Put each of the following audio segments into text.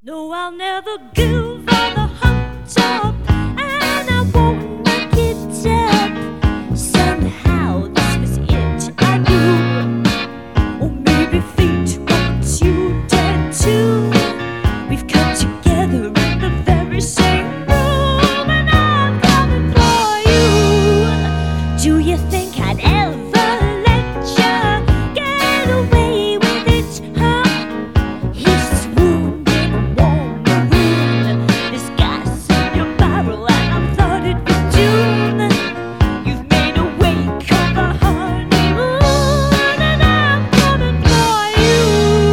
No, I'll never give all the hot top, and I won't make it up. Somehow this was it, I knew. Or maybe fate wants you dead too. We've come together in the very same room, and I'm coming for you. Do you think I'd ever let you get away with it, huh? Here's this wounded, warm maroon. There's gas in your barrel, and I'm flooded with doom. You've made a wake of the honeymoon, and I'm coming for you.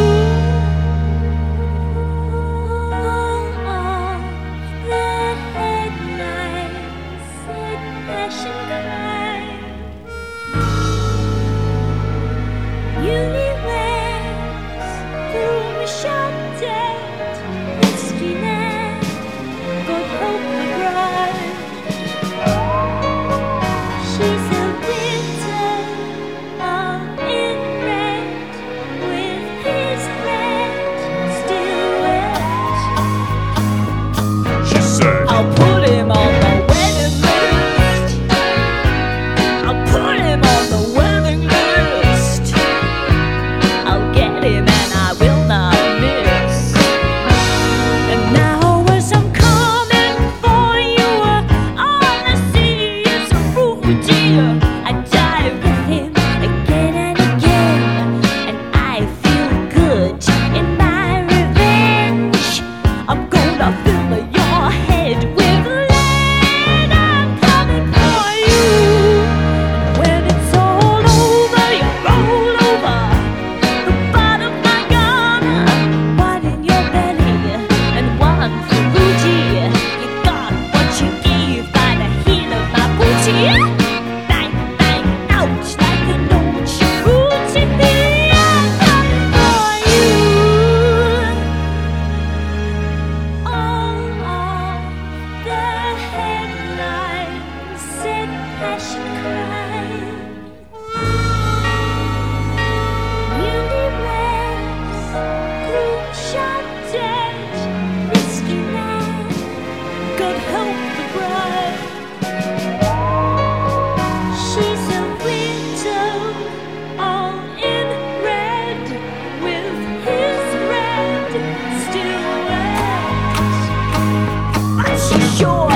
All of the headlines said passion crime. Newlyweds, room shot dead, whiskey man, God help the bride. She's a widow, all in red, with his red still wet. She said, I'll put him on the wedding list. I'll put him on the wedding list. I'll get him and I will not miss. And now as I'm coming for you, all I see is a rude. I die with him again and again, and I feel good in my revenge. I'm gonna fill your head with lead. I'm coming for you. And when it's all over, you roll over the butt of my gun. One in your belly and one for Rudy. You got what you gave by the heel of my booty. Bang, bang, ouch, like an old Cheruti bee. I'm coming for you. All of the headlines said passion crime. Newlyweds, groom shot dead, whiskey man, God help the bride. She's a widow, all in red, with his red still wet. But she's sure